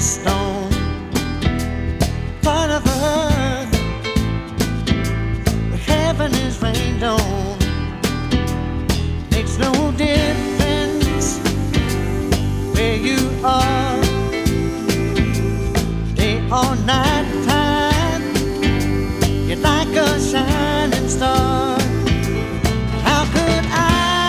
stone, part of earth, where heaven is rained on. Makes no difference where you are, day or night time. You're like a shining star. How could I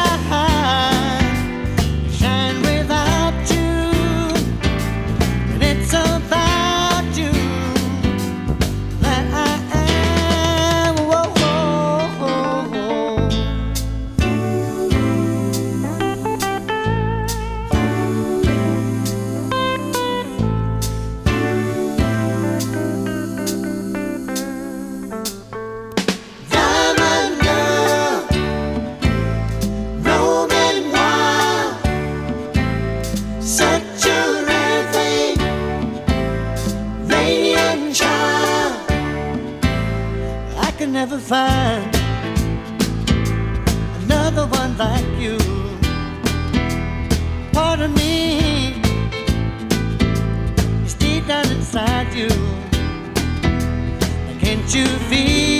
shine without you? And it's about you that I am. Whoa, whoa, whoa. Diamond girl, roaming wild, such a rare thing, radiant child. I can never find another one like you. Part of me is deep down inside you. Can't you feel